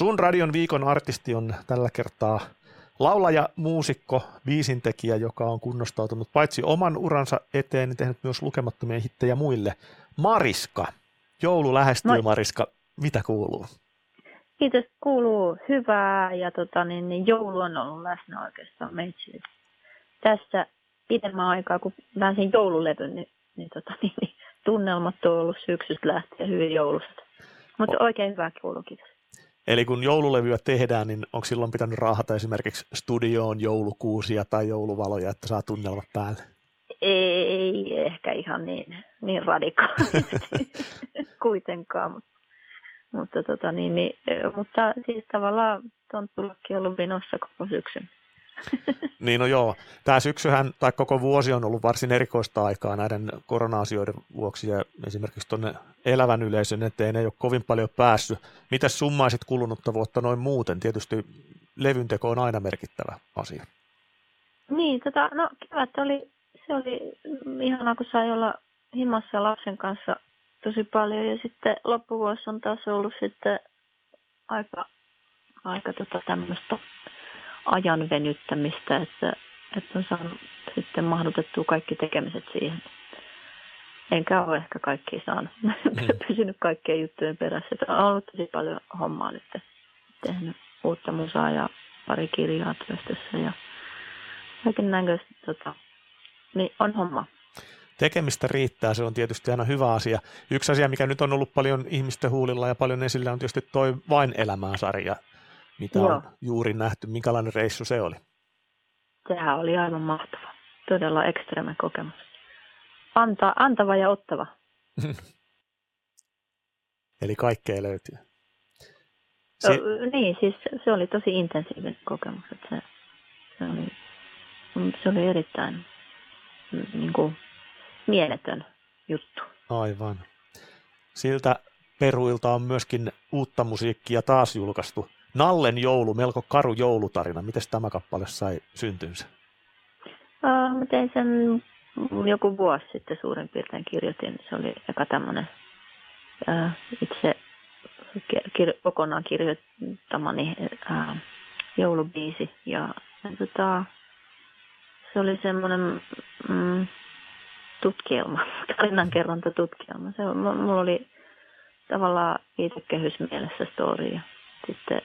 Sun radion viikon artisti on tällä kertaa laulaja, muusikko, biisintekijä, joka on kunnostautunut paitsi oman uransa eteen, niin tehnyt myös lukemattomia hittejä muille. Mariska. Joulu lähestyy, moi. Mariska. Mitä kuuluu? Kiitos, kuuluu hyvää ja joulu on ollut läsnä oikeastaan meitsi. Tässä pidemmän aikaa, kun pääsin joululevyn, niin tunnelmat on ollut syksystä lähtien hyvin jouluset. Mutta oikein hyvää kuuluu, kiitos. Eli kun joululevyä tehdään, niin onko silloin pitänyt raahata esimerkiksi studioon joulukuusia tai jouluvaloja, että saa tunnelmat päälle? Ei ehkä ihan niin radikaalisti kuitenkaan, mutta siis tavallaan tonttulakki on ollut vinossa koko syksyn. Niin no joo, tämä syksyhän tai koko vuosi on ollut varsin erikoista aikaa näiden korona-asioiden vuoksi ja esimerkiksi tuonne elävän yleisön eteen ei ole kovin paljon päässyt. Mitäs summaisit kulunutta vuotta noin muuten? Tietysti levynteko on aina merkittävä asia. Niin, kevät se oli ihanaa, kun sai olla himassa lapsen kanssa tosi paljon ja sitten loppuvuosi on taas ollut sitten aika tämmöistä ajan venyttämistä, että on saanut sitten mahdutettua kaikki tekemiset siihen. Enkä ole ehkä kaikkia saanut. Pysynyt kaikkien juttujen perässä. On ollut tosi paljon hommaa nyt. Tehnyt uutta musaa ja pari kirjaa työstössä ja kaiken näköistä. Niin on homma. Tekemistä riittää, se on tietysti aina hyvä asia. Yksi asia, mikä nyt on ollut paljon ihmisten huulilla ja paljon esillä, on tietysti toi Vain elämää-sarja, mitä on juuri nähty. Minkälainen reissu se oli? Sehän oli aivan mahtava. Todella ekstreme kokemus. Antava ja ottava. Eli kaikkea löytyy. Niin, siis se oli tosi intensiivinen kokemus. Että se oli erittäin mieletön juttu. Aivan. Siltä peruilta on myöskin uutta musiikkia taas julkaistu. Nallen joulu, melko karu joulutarina. Miten tämä kappale sai syntynsä? Mä tein sen joku vuosi sitten suurin piirtein kirjoitin. Se oli eka tämmöinen itse kokonaan kirjoittamani joulubiisi. Ja se oli semmoinen tutkielma, tarinankerrontatutkielma. Mulla oli tavallaan viitekehys mielessä story ja sitten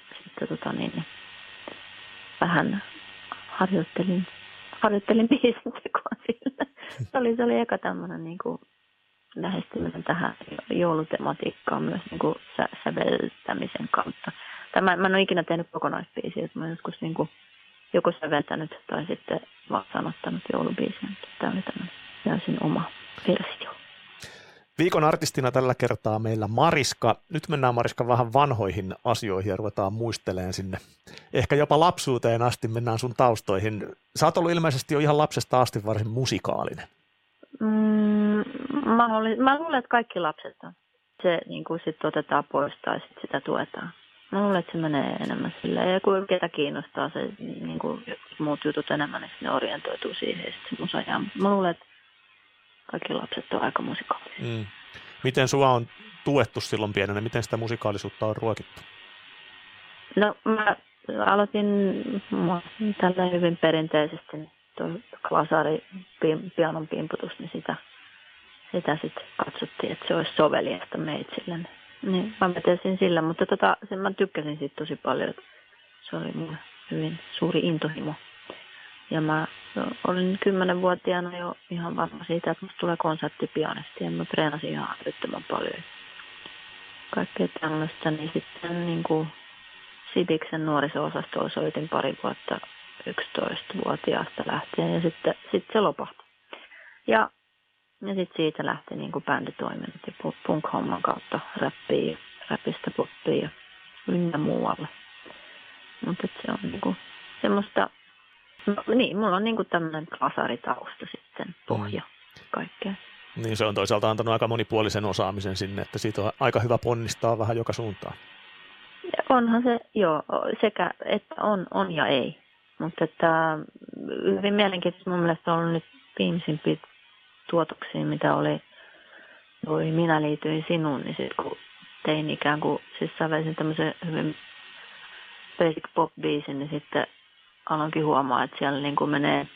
vähän harjoittelin biisin tekoa sillä. Se oli eka tämmöinen lähestyminen tähän joulutematiikkaan myös säveltämisen kautta. Mä en ole ikinä tehnyt kokonaisbiisiä, että mä oon joskus joko säveltänyt tai sitten vastaanottanut joulubiisiä. Tämä oli tämmöinen täysin oma versio. Viikon artistina tällä kertaa meillä Mariska. Nyt mennään Mariska vähän vanhoihin asioihin ja ruvetaan muistelemaan sinne. Ehkä jopa lapsuuteen asti mennään sun taustoihin. Sä oot ollut ilmeisesti jo ihan lapsesta asti varsin musikaalinen. Mä luulen, että kaikki lapset on. Se sitten otetaan pois tai sit sitä tuetaan. Mä luulen, että se menee enemmän silleen. Ja kun ketä kiinnostaa se muut jutut enemmän, niin ne orientoituu siihen ja sitten se musa jää. Mä luulen, että kaikki lapset on aika musikaalisia. Miten sua on tuettu silloin pienenä? Miten sitä musikaalisuutta on ruokittu? No mä aloitin tällä hyvin perinteisesti tuo klasari pianon pimputus, niin sitä sitten katsottiin, että se olisi soveliasta meitsille. Niin mä vetäisin sillä, mutta mä tykkäsin siitä tosi paljon, että se oli mun hyvin suuri intohimo. Ja mä olin 10-vuotiaana jo ihan varma siitä, että musta tulee konserttipianisti ja mä treenasin ihan älyttömän paljon. Kaikkea tämmöistä, niin sitten Sibiksen nuoriso-osastolla soitin pari vuotta 11-vuotiaasta lähtien ja sitten se lopahti. Ja sitten siitä lähti bänditoiminnot ja punk-homman kautta räpistä poppia ja ynnä muualle. Mutta se on semmoista. No, niin, mulla on tämmöinen klasaritausta sitten, pohja kaikkea. Niin se on toisaalta antanut aika monipuolisen osaamisen sinne, että siitä on aika hyvä ponnistaa vähän joka suuntaan. Onhan se, joo, sekä että on ja ei. Mutta että hyvin mielenkiintoista mun mielestä on ollut nyt viimeisimpiä tuotoksia, mitä oli Minä liityin sinuun, niin sitten kun tein ikään kuin, siis sävelsin tämmöisen hyvin basic pop-biisin, niin sitten aloinkin huomaa, että siellä niin kuin menee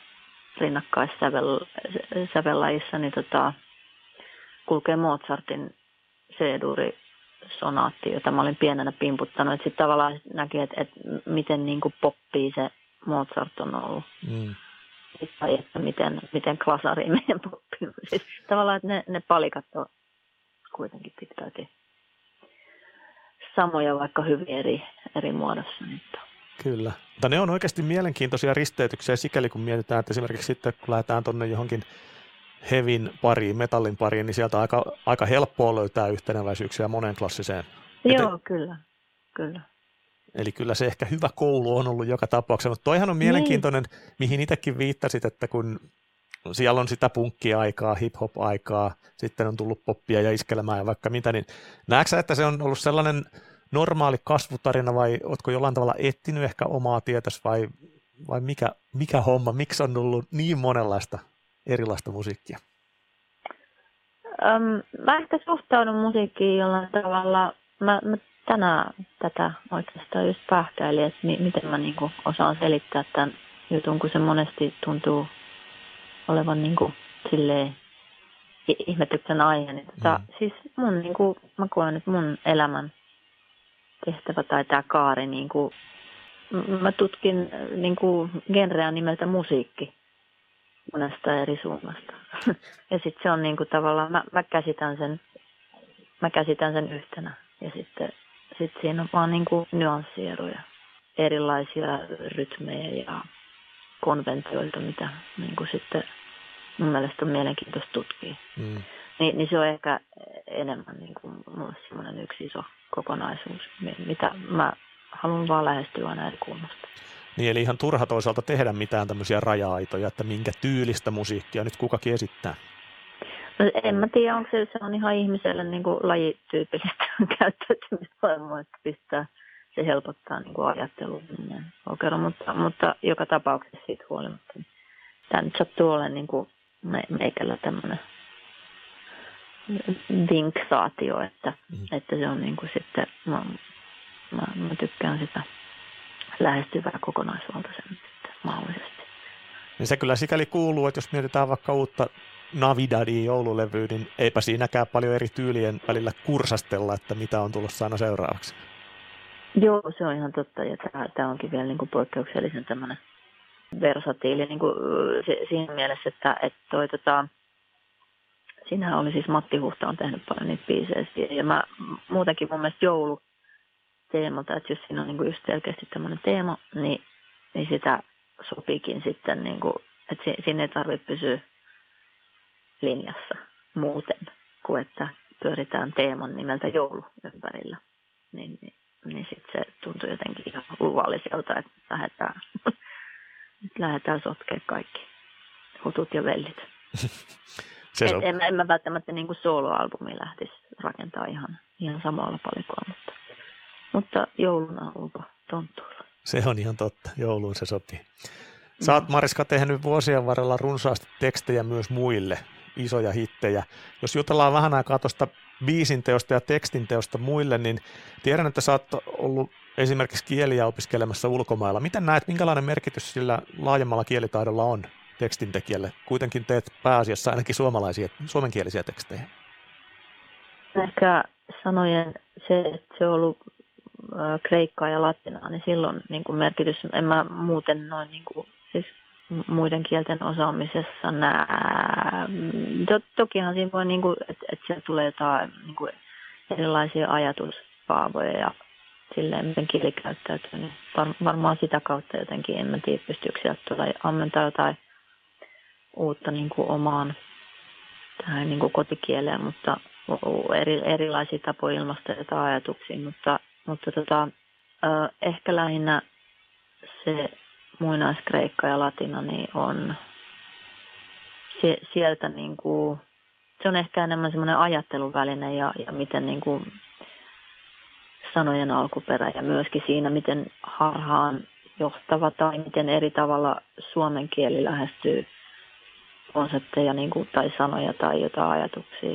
rinnakkaissävellajissa, niin kulkee Mozartin C-duuri sonaatti, jota mä olin pienenä pimputtanut. Sitten tavallaan näki, että miten niin kuin poppii se Mozart on ollut. Tai että miten klasari meidän poppii. Siis tavallaan, että ne palikat on kuitenkin pitkälti samoja, vaikka hyvin eri muodossa. Kyllä, mutta ne on oikeasti mielenkiintoisia risteytyksiä sikäli, kun mietitään, että esimerkiksi sitten, kun lähdetään tuonne johonkin hevin pariin, metallin pariin, niin sieltä aika helppoa löytää yhteneväisyyksiä monen klassiseen. Joo, kyllä. Eli kyllä se ehkä hyvä koulu on ollut joka tapauksessa, mutta toihan on mielenkiintoinen, mihin itsekin viittasit, että kun siellä on sitä punkki-aikaa, hip-hop-aikaa, sitten on tullut poppia ja iskelmää ja vaikka mitä, niin näetkö sä, että se on ollut sellainen normaali kasvutarina vai ootko jollain tavalla etsinyt ehkä omaa tietäsi vai mikä homma, miksi on ollut niin monenlaista erilaista musiikkia? Mä ehkä suhtaudun musiikkiin jollain tavalla. Mä tänään tätä oikeastaan just pähkäilin, että miten mä niinku osaan selittää tämän jutun, kun se monesti tuntuu olevan niinku silleen ihmetyksen aihe. Niin siis mun niinku, mä koen, että mun elämän tehtävä tai tämä kaari, niinku, mä tutkin niinku genreä nimeltä musiikki monesta eri suunnasta. Ja sitten se on niinku tavallaan, mä käsitän sen yhtenä. Ja sitten siinä on vaan niinku nyanssieroja, erilaisia rytmejä ja konventioita, mitä niinku sitten mun mielestä on mielenkiintoista tutkia. Niin se on ehkä enemmän niinku mulle semmoinen yksi iso kokonaisuus, mitä mä haluan vaan lähestyä aina eri kulmasta. Niin, eli ihan turha toisaalta tehdä mitään tämmöisiä raja-aitoja, että minkä tyylistä musiikkia nyt kukakin esittää. No, en mä tiedä, onko se on ihan ihmiselle niin kuin lajityypillistä käyttäytymistä, että pistää, se helpottaa niin kuin ajattelua. Mutta joka tapauksessa siitä huolimatta. Tämä nyt sattuu olemaan niin kuin meikällä tämmöinen vinksaatio, että se on niin kuin sitten, mä tykkään sitä lähestyvää kokonaisvaltaisen mahdollisesti. Niin se kyllä sikäli kuuluu, että jos mietitään vaikka uutta Navidadia joululevyä, niin eipä siinäkään paljon eri tyylien välillä kursastella, että mitä on tulossa aina seuraavaksi. Joo, se on ihan totta, ja tämä onkin vielä niin kuin poikkeuksellisen tämmöinen versatiili niin kuin siinä mielessä, että siinähän oli siis Matti Huhta on tehnyt paljon niitä biisejä, ja mä muutenkin mun mielestä jouluteemalta, että jos siinä on niin kuin just selkeästi tämmöinen teema, niin sitä sopiikin sitten, niin kuin, että siinä ei tarvitse pysyä linjassa muuten, kuin että pyöritään teeman nimeltä joulu ympärillä. Niin sitten se tuntuu jotenkin ihan luvalliselta, että lähdetään sotkemaan kaikki hutut ja vellit. En mä välttämättä niin kuin soloalbumi lähtisi rakentaa ihan samalla palikolla, mutta jouluna onpa tonttuilla. Se on ihan totta, jouluun se sopii. Sä oot, Mariska, tehnyt vuosien varrella runsaasti tekstejä myös muille, isoja hittejä. Jos jutellaan vähän aikaa tuosta biisinteosta ja tekstinteosta muille, niin tiedän, että sä oot ollut esimerkiksi kieliä opiskelemassa ulkomailla. Miten näet, minkälainen merkitys sillä laajemmalla kielitaidolla on tekstintekijälle? Kuitenkin teet pääasiassa ainakin suomenkielisiä tekstejä. Ehkä sanojen se, että se on ollut kreikkaa ja latinaa, niin silloin niin kuin merkitys, en mä muuten noin niin kuin, siis muiden kielten osaamisessa tokihan siinä voi, niin kuin, että sieltä tulee jotain niin kuin erilaisia ajatuskaavoja ja silleen, miten kieli käyttäytyy, niin varmaan sitä kautta jotenkin, en mä tiedä, pystyykö sieltä tulla ammentaa jotain uutta niin kuin omaan tähän niin kuin kotikieleen, mutta erilaisia tapoja ilmaista jotain ajatuksia, mutta ehkä lähinnä se muinaiskreikka ja latina niin on sieltä niin kuin, se on ehkä enemmän semmoinen ajatteluväline ja miten niin kuin sanojen alkuperä ja myöskin siinä, miten harhaan johtava tai miten eri tavalla suomen kieli lähestyy konsepteja niin kuin, tai sanoja tai jotain ajatuksia,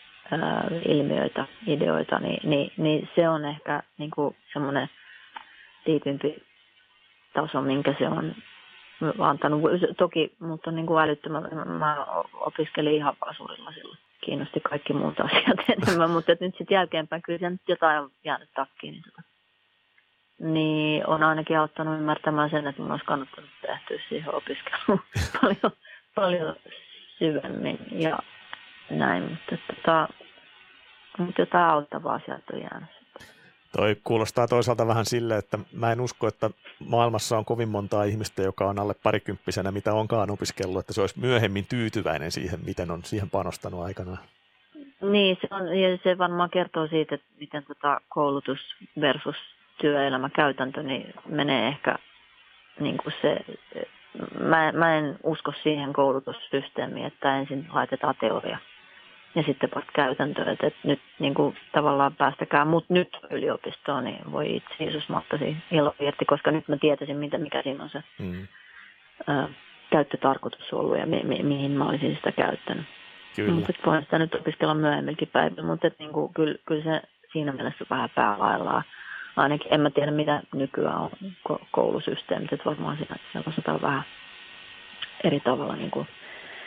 ilmiöitä, ideoita, niin se on ehkä niin kuin semmoinen tiiviimpi taso, minkä se on antanut. Toki mut on niin kuin älyttömän, mä opiskelin ihan pasurilla silloin. Kiinnosti kaikki muut asiat enemmän, mutta nyt sitten jälkeenpäin kyllä se nyt jotain on jäänyt takkiin. Niin on ainakin auttanut ymmärtämään sen, että mun olisi kannattanut tehtyä siihen opiskeluun paljon syvemmin ja näin, mutta jotain auttavaa sieltä on jäänyt. Toi kuulostaa toisaalta vähän sille, että mä en usko, että maailmassa on kovin montaa ihmistä, joka on alle parikymppisenä, mitä onkaan opiskellut, että se olisi myöhemmin tyytyväinen siihen, miten on siihen panostanut aikanaan. Niin, se varmaan kertoo siitä, että miten koulutus versus työelämäkäytäntö niin menee ehkä niin kuin se. Mä en usko siihen koulutussysteemiin, että ensin laitetaan teoria ja sitten vasta käytäntöön, että nyt niin kuin tavallaan päästäkään mut nyt yliopistoon, niin voi itse Jeesus mahtasi ilo irti, koska nyt mä tietäisin, mikä siinä on se käyttötarkoitus ollut ja mihin mä olisin sitä käyttänyt. Mutta voin sitä nyt opiskella myöhemmilläkin päivillä, mutta niin kuin, kyllä se siinä mielessä vähän päälaillaan. Ainakin en mä tiedä, mitä nykyään on koulusysteemit, että varmaan siellä osataan vähän eri tavalla niin kuin,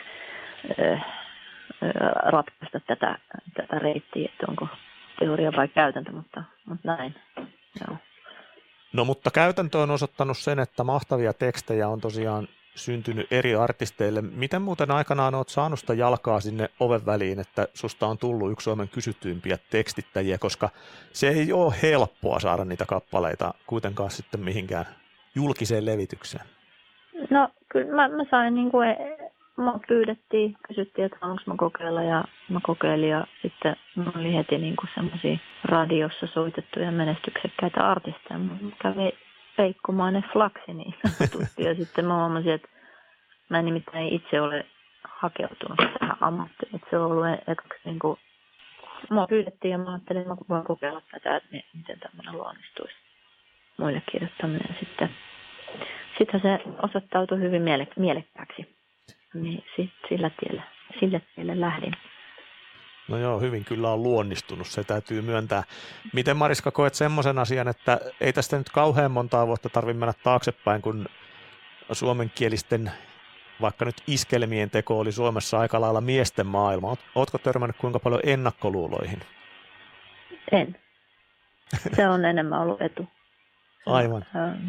ratkaista tätä reittiä, että onko teoria vai käytäntö, mutta näin. Joo. No mutta käytäntö on osoittanut sen, että mahtavia tekstejä on tosiaan syntynyt eri artisteille. Miten muuten aikanaan olet saanut sitä jalkaa sinne oven väliin, että susta on tullut yksi Suomen kysytyimpiä tekstittäjiä, koska se ei ole helppoa saada niitä kappaleita kuitenkaan sitten mihinkään julkiseen levitykseen? No kyllä mä sain, niin kuin, mua kysyttiin, että haluanko mä kokeilla ja mä kokeilin ja sitten mulla oli heti niin kuin semmoisia radiossa soitettuja menestyksekkäitä artisteja. Mulla kävi peikkomainen flaksi niin sanotusti ja sitten mä huomasin, että mä en nimittäin itse ole hakeutunut tähän ammattiin. Että se on ollut ekaksi niin kuin, mua pyydettiin ja mä ajattelin, että mä voin kokeilla tätä, että miten tämmöinen luonnistuisi muille kirjoittaminen. Sittenhän se osoittautui hyvin mielekkääksi. Niin sille tielle lähdin. No joo, hyvin kyllä on luonnistunut, se täytyy myöntää. Miten Mariska koet semmoisen asian, että ei tästä nyt kauhean montaa vuotta tarvitse mennä taaksepäin, kun suomenkielisten vaikka nyt iskelmien teko oli Suomessa aika lailla miesten maailma. Ootko törmännyt kuinka paljon ennakkoluuloihin? En. Se on enemmän ollut etu. Aivan.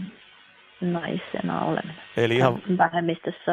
Naisena oleminen. Eli ihan vähemmistössä.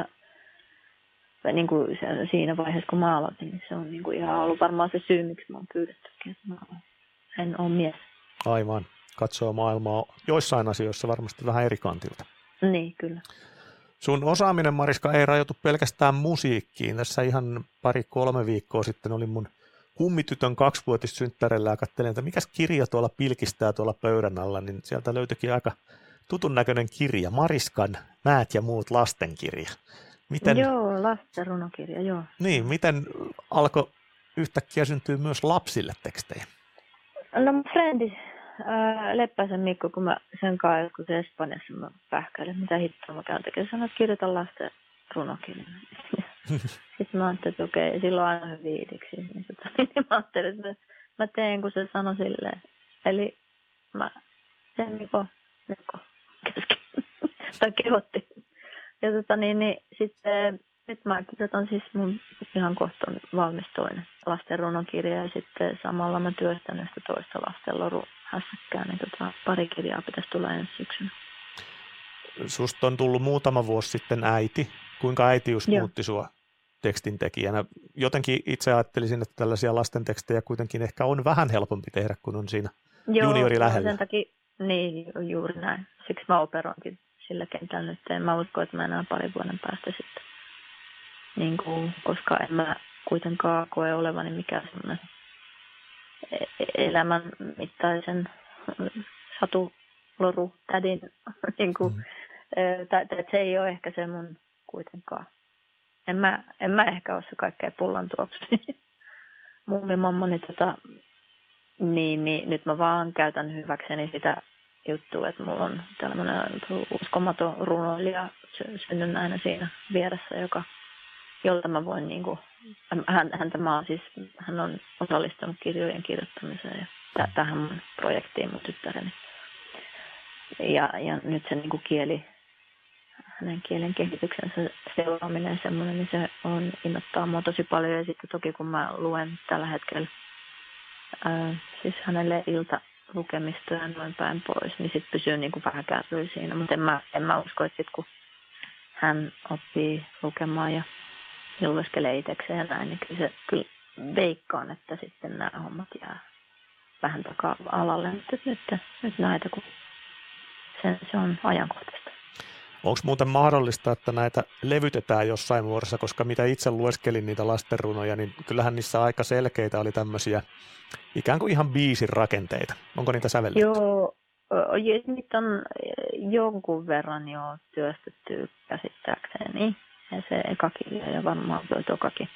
Niin kuin siinä vaiheessa, kun mä aloitin, niin se on niin kuin ihan ollut varmaan se syy, miksi mä oon pyydettykin, että mä en ole mies. Aivan. Katsoo maailmaa joissain asioissa varmasti vähän eri kantilta. Niin, kyllä. Sun osaaminen, Mariska, ei rajoitu pelkästään musiikkiin. Tässä ihan 2-3 viikkoa sitten oli mun kummitytön 2-vuotissynttärellä ja katselin, että mikäs kirja tuolla pilkistää tuolla pöydän alla, niin sieltä löytyikin aika tutun näköinen kirja, Mariskan Määt ja muut lastenkirja. Miten, joo, lasten runokirja, joo. Niin, miten alkoi yhtäkkiä syntyä myös lapsille tekstejä? No mun frendi Leppäisen Mikko, kun mä sen kanssa joskus Espanjassa mä pähkäilin, mitä hittoa mä käyn tekemään, sanoin, että kirjoitan lasten runokirjan. Sitten mä ajattelin, että okei, silloin aina hyvin idiksi. Niin mä ajattelin, että mä teen, kun se sanoi silleen. Eli mä teen Mikko kesken. Tai kehotti. Ja sitten nyt mä kirjoitan siis mun ihan kohta on valmis toinen lasten runokirja ja sitten samalla mä työstän yhtä toista lasten loruhässäkkää, niin pari kirjaa pitäisi tulla ensi syksynä. Susta on tullut muutama vuosi sitten äiti. Kuinka äitiys muutti sua tekstintekijänä? Jotenkin itse ajattelisin, että tällaisia lastentekstejä kuitenkin ehkä on vähän helpompi tehdä, kun on siinä juniori lähellä. Sen takia, niin juuri näin. Siksi mä operoinkin sillä kentällä nyt. En mä usko, että mä enää 2 vuoden päästä sitten. Niin kuin, koska en mä kuitenkaan koe olevani mikään semmoinen elämän mittaisen satuloru-tädin. Niin kuin, se ei ole ehkä se mun kuitenkaan. En mä ehkä ole se kaikkein pullantuoksu. Mummimammoni niin nyt mä vaan käytän hyväkseni sitä juttua, että mulla on tällainen uskomaton runoilija synnynnäinen siinä vieressä, jolta mä voin niinku, hän on osallistunut kirjojen kirjoittamiseen ja tähän mun projektiin mun tyttäreni. ja nyt se niin kuin hänen kielen kehityksensä seuraaminen semmoinen, niin se innoittaa mua tosi paljon. Ja sitten toki kun mä luen tällä hetkellä siis hänelle iltalukemista ja noin päin pois, niin sitten pysyy niin kuin vähän kärryillä siinä. Mutta en mä usko, että sit kun hän oppii lukemaan ja lueskelee itsekseen ja näin, niin kyllä veikkaan, että sitten nämä hommat jää vähän taka-alalle. Nyt näitä, kun se on ajankohtaista. Onko muuten mahdollista, että näitä levytetään jossain muodossa, koska mitä itse lueskelin niitä lastenrunoja, niin kyllähän niissä aika selkeitä oli tämmöisiä ikään kuin ihan biisin rakenteita. Onko niitä sävelletty? Joo, niitä on jonkun verran jo työstetty käsittääkseni. Ja se ekakin ja varmaan tuo tokakin.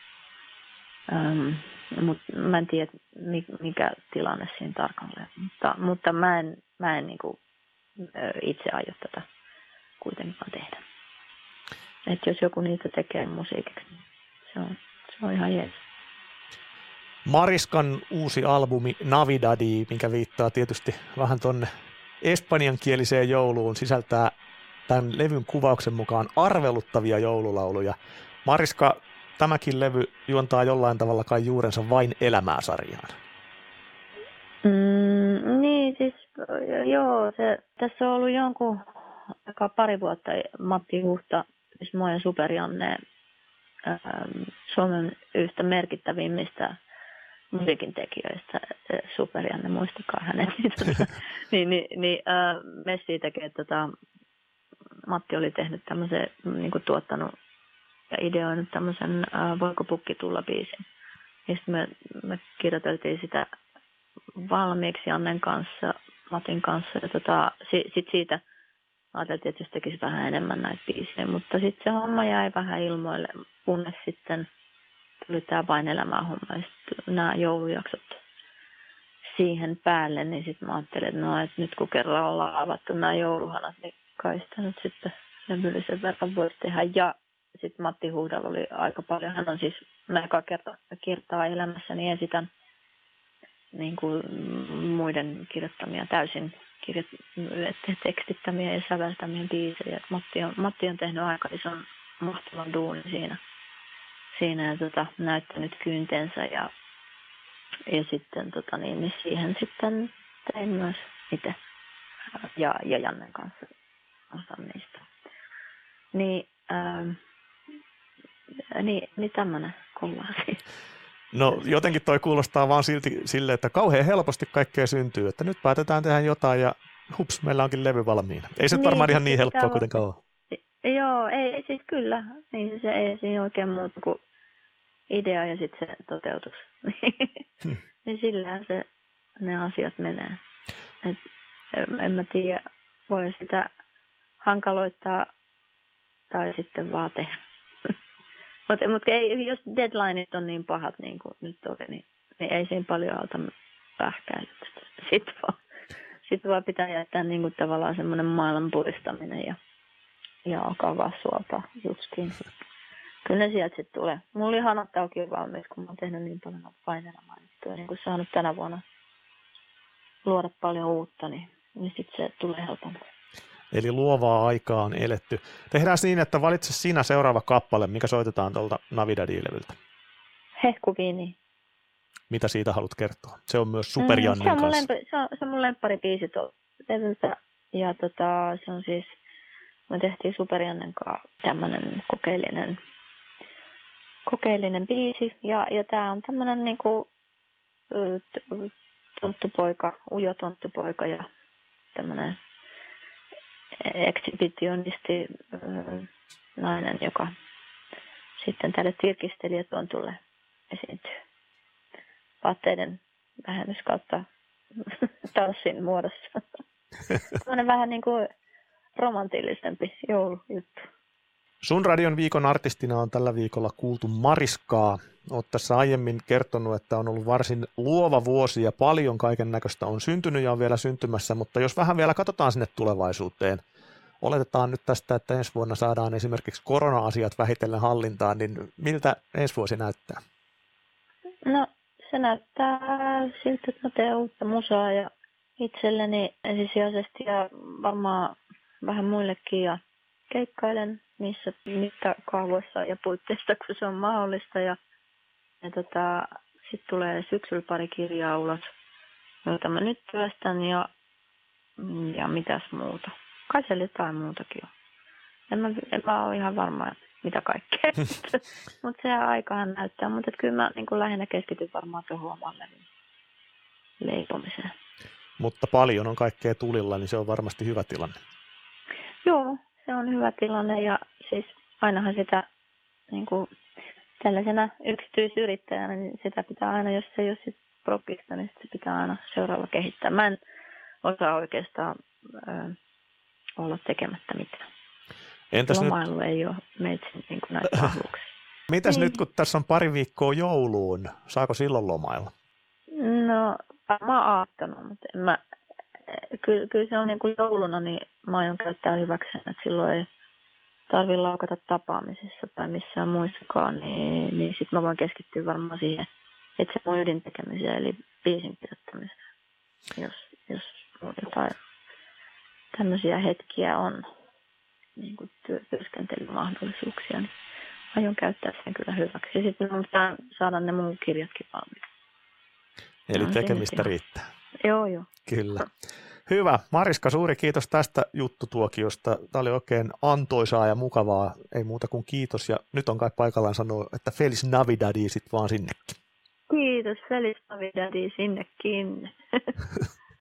Mä en tiedä, mikä tilanne siinä tarkalleen. Mutta mä en niin kuin itse aio tätä kuitenkaan tehdä. Että jos joku niitä tekee musiikiksi, niin se on ihan jees. Mariskan uusi albumi Navidadi, mikä viittaa tietysti vähän tonne espanjankieliseen jouluun, sisältää tämän levyn kuvauksen mukaan arveluttavia joululauluja. Mariska, tämäkin levy juontaa jollain tavalla kai juurensa Vain elämää -sarjaan. Niin, siis joo, tässä on ollut jonkun pari vuotta Matti Huhta, siis mua ja Super Janne, Suomen yhtä merkittävimmistä musiikin tekijöistä, Super Janne, muistakaa hänet, Messi tekee, Matti oli tehnyt tämmöisen, niin kuin tuottanut ja ideoinut tämmöisen Voiko pukki tulla -biisin. Ja sitten me kirjoiteltiin sitä valmiiksi Jannen kanssa, Matin kanssa, ja sitten siitä ajateltiin, että jos tekisi vähän enemmän näitä biisejä, mutta sitten se homma jäi vähän ilmoille, kunnes sitten tuli tämä Vain elämää -homma, ja sitten nämä joulujaksot siihen päälle, niin sitten mä ajattelin, että nyt kun kerran ollaan avattu nämä jouluhanat, niin kai sitä nyt sitten levyllisen verran voisi tehdä. Ja sitten Matti Huhdalla oli aika paljon, hän on siis eka kertaa elämässäni esitän niin kuin muiden kirjoittamia täysin tekstittämiä ja säveltämiä biisejä. Matti on tehnyt aika ison mahtavan duunin siinä ja näyttänyt kyyntensä ja sitten niin siihen sitten tein myös itse ja Jannen kanssa osan niistä. Niin tämmöinen kollaasi. No jotenkin toi kuulostaa vaan silti sille, että kauhean helposti kaikkea syntyy, että nyt päätetään tehdä jotain ja hups, meillä onkin levy valmiina. Ei se varmaan ihan niin helppoa kuitenkaan ole. Joo, ei siis kyllä. Niin se ei siinä oikein muuta kuin idea ja sitten se toteutus. Niin sillähän ne asiat menee. En mä tiedä, voi sitä hankaloittaa tai sitten vaan tehdä. Mutta jos deadlineit on niin pahat, niin kuin nyt oli, niin ei siinä paljon auta pähkäillä. Sitten vaan pitää jättää niin kuin tavallaan semmoinen maailman puristaminen ja alkaa vaan suoltaa justiin. Kyllä ne sieltä sitten tulee. Mulla oli hanat auki valmiiksi, kun mä oon tehnyt niin paljon Vain elämää -juttuja. Niin kun saanut tänä vuonna luoda paljon uutta, niin sitten se tulee helpommin. Eli luovaa aikaa on eletty. Tehdään niin, että valitse sinä seuraava kappale, mikä soitetaan tuolta Navidadi-levyltä. Hehkuviini. Mitä siitä haluat kertoa? Se on myös Super Jannen kanssa. Se on mun lempparibiisi tuolta levyltä. Ja se on siis, me tehtiin Super Jannen kanssa tämmönen kokeellinen biisi. Ja tää on tämmönen niinku ujo tonttupoika ja tämmönen ekshibitionisti nainen, joka sitten tälle tirkistelijätontulle esiintyy vaatteiden vähennys kautta tanssin muodossa. Tällainen vähän niin kuin romantillisempi joulujuttu. Sun radion viikon artistina on tällä viikolla kuultu Mariskaa. Olet tässä aiemmin kertonut, että on ollut varsin luova vuosi ja paljon kaiken näköistä on syntynyt ja on vielä syntymässä, mutta jos vähän vielä katsotaan sinne tulevaisuuteen, oletetaan nyt tästä, että ensi vuonna saadaan esimerkiksi korona-asiat vähitellen hallintaan, niin miltä ensi vuosi näyttää? No se näyttää siltä, että mä teen uutta musaa ja itselleni ensisijaisesti ja varmaan vähän muillekin ja keikkailen niissä mittakaavoissa ja puitteissa, kun se on mahdollista. Ja sitten tulee syksyllä pari kirjaa ulos, joita mä nyt työstän ja mitäs muuta. Kai siellä jotain muutakin on. En mä ole ihan varma, mitä kaikkea, mutta se aikahan näyttää. Mutta kyllä mä niin lähinnä keskityn varmaan tuohon oman leipomiseen. Mutta paljon on kaikkea tulilla, niin se on varmasti hyvä tilanne. Joo, se on hyvä tilanne ja siis ainahan sitä niin kuin tällaisena yksityisyrittäjänä, niin sitä pitää aina, jos se ei ole sitten profista, niin se pitää aina seuraava kehittää. Mä en osaa oikeastaan olla tekemättä mitään. Lomailu nyt ei ole meitsin niin kuin näitä vahvuuksia. Mitäs nyt, kun tässä on pari viikkoa jouluun, saako silloin lomailla? No, mä oon aattanut, mutta kyllä se on niin kuin jouluna, niin mä aion käyttää hyväkseen, että silloin ei tarvitse laukata tapaamisissa tai missään muissakaan, niin sitten mä voin keskittyä varmaan siihen, että se mun ydintekemiseen, eli biisin kirjoittamiseen, jos jotain tämmöisiä hetkiä on, niin kuin työskentelymahdollisuuksia, niin aion käyttää sen kyllä hyväksi. Ja sitten mun pitää saada ne mun kirjatkin valmiiksi. Eli tekemistä riittää. Joo. Kyllä. Hyvä. Mariska, suuri kiitos tästä juttutuokiosta. Tämä oli oikein antoisaa ja mukavaa. Ei muuta kuin kiitos. Ja nyt on kai paikallaan sanoa, että Feliz Navidad sit vaan sinnekin. Kiitos. Feliz Navidad sinnekin.